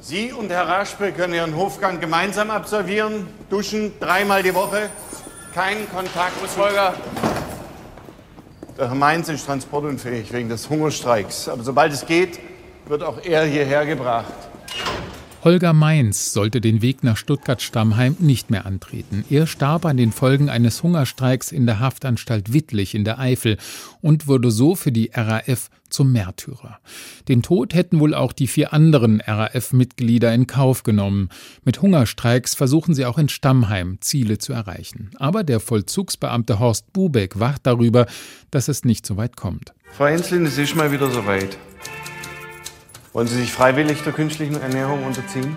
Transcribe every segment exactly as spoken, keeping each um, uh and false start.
Sie und Herr Raschpe können Ihren Hofgang gemeinsam absolvieren, duschen dreimal die Woche, keinen Kontakt. Wo ist Holger? Der Herr Mainz ist transportunfähig wegen des Hungerstreiks. Aber sobald es geht, wird auch er hierher gebracht. Holger Mainz sollte den Weg nach Stuttgart-Stammheim nicht mehr antreten. Er starb an den Folgen eines Hungerstreiks in der Haftanstalt Wittlich in der Eifel und wurde so für die R A F zum Märtyrer. Den Tod hätten wohl auch die vier anderen R A F-Mitglieder in Kauf genommen. Mit Hungerstreiks versuchen sie auch in Stammheim Ziele zu erreichen. Aber der Vollzugsbeamte Horst Bubeck wacht darüber, dass es nicht so weit kommt. Frau Enslin, es ist mal wieder soweit. Wollen Sie sich freiwillig der künstlichen Ernährung unterziehen?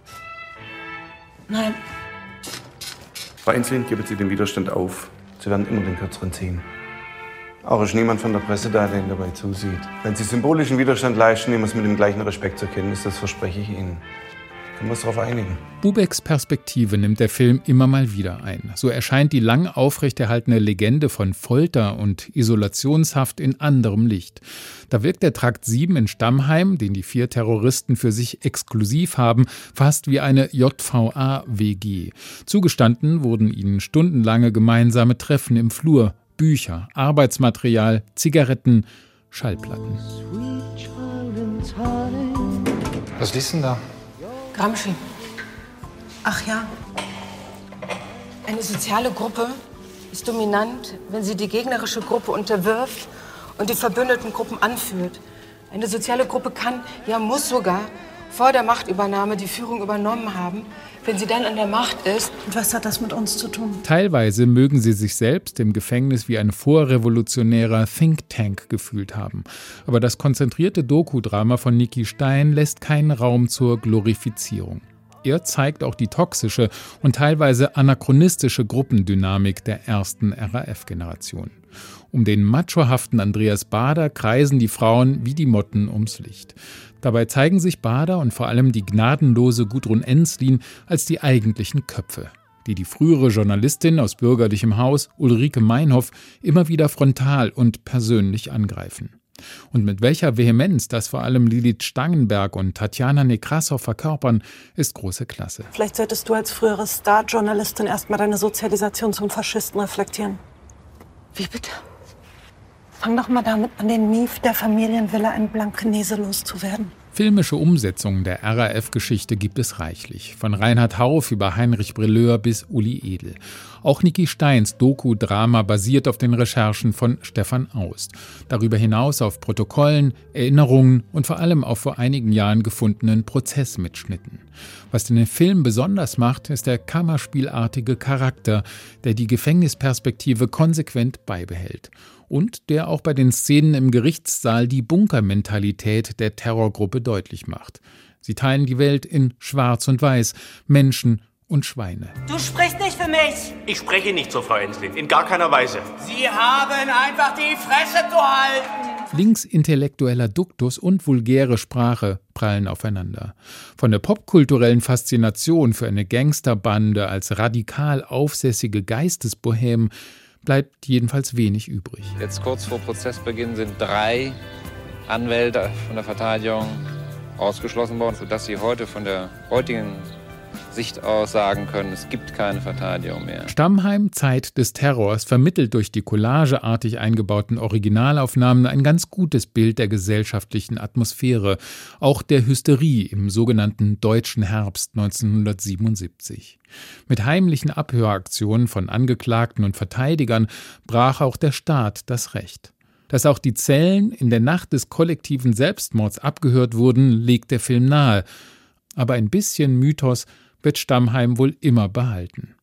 Nein. Frau Enslin, geben Sie den Widerstand auf. Sie werden immer den kürzeren ziehen. Auch ist niemand von der Presse da, der Ihnen dabei zusieht. Wenn Sie symbolischen Widerstand leisten, nehmen wir es mit dem gleichen Respekt zur Kenntnis, das verspreche ich Ihnen. Können wir uns darauf einigen? Bubecks Perspektive nimmt der Film immer mal wieder ein. So erscheint die lang aufrechterhaltene Legende von Folter und Isolationshaft in anderem Licht. Da wirkt der Trakt sieben in Stammheim, den die vier Terroristen für sich exklusiv haben, fast wie eine J V A-W G. Zugestanden wurden ihnen stundenlange gemeinsame Treffen im Flur, Bücher, Arbeitsmaterial, Zigaretten, Schallplatten. Was liest denn da? Gramsci. Ach ja. Eine soziale Gruppe ist dominant, wenn sie die gegnerische Gruppe unterwirft und die verbündeten Gruppen anführt. Eine soziale Gruppe kann, ja muss sogar, vor der Machtübernahme die Führung übernommen haben, wenn sie dann an der Macht ist. Und was hat das mit uns zu tun? Teilweise mögen sie sich selbst im Gefängnis wie ein vorrevolutionärer Think Tank gefühlt haben. Aber das konzentrierte Doku-Drama von Niki Stein lässt keinen Raum zur Glorifizierung. Er zeigt auch die toxische und teilweise anachronistische Gruppendynamik der ersten R A F-Generation. Um den machohaften Andreas Baader kreisen die Frauen wie die Motten ums Licht. Dabei zeigen sich Baader und vor allem die gnadenlose Gudrun Enslin als die eigentlichen Köpfe, die die frühere Journalistin aus bürgerlichem Haus, Ulrike Meinhoff, immer wieder frontal und persönlich angreifen. Und mit welcher Vehemenz das vor allem Lilith Stangenberg und Tatjana Nekrassow verkörpern, ist große Klasse. Vielleicht solltest du als frühere Star-Journalistin erstmal deine Sozialisation zum Faschisten reflektieren. Wie bitte? Fang doch mal damit an, den Mief der Familienvilla in Blankenese loszuwerden. Filmische Umsetzungen der R A F-Geschichte gibt es reichlich. Von Reinhard Hauff über Heinrich Brilleur bis Uli Edel. Auch Niki Steins Doku-Drama basiert auf den Recherchen von Stefan Aust. Darüber hinaus auf Protokollen, Erinnerungen und vor allem auf vor einigen Jahren gefundenen Prozessmitschnitten. Was den Film besonders macht, ist der kammerspielartige Charakter, der die Gefängnisperspektive konsequent beibehält. Und der auch bei den Szenen im Gerichtssaal die Bunkermentalität der Terrorgruppe deutlich macht. Sie teilen die Welt in Schwarz und Weiß, Menschen und Schweine. Du sprichst nicht für mich. Ich spreche nicht so, Frau Enslin, in gar keiner Weise. Sie haben einfach die Fresse zu halten. Linksintellektueller Duktus und vulgäre Sprache prallen aufeinander. Von der popkulturellen Faszination für eine Gangsterbande als radikal aufsässige Geistesbohème bleibt jedenfalls wenig übrig. Jetzt kurz vor Prozessbeginn sind drei Anwälte von der Verteidigung ausgeschlossen worden, sodass sie heute von der heutigen Sicht aus sagen können, es gibt keine Verteidigung mehr. Stammheim, Zeit des Terrors, vermittelt durch die collageartig eingebauten Originalaufnahmen ein ganz gutes Bild der gesellschaftlichen Atmosphäre, auch der Hysterie im sogenannten Deutschen Herbst neunzehnhundertsiebenundsiebzig. Mit heimlichen Abhöraktionen von Angeklagten und Verteidigern brach auch der Staat das Recht. Dass auch die Zellen in der Nacht des kollektiven Selbstmords abgehört wurden, legt der Film nahe. Aber ein bisschen Mythos wird Stammheim wohl immer behalten.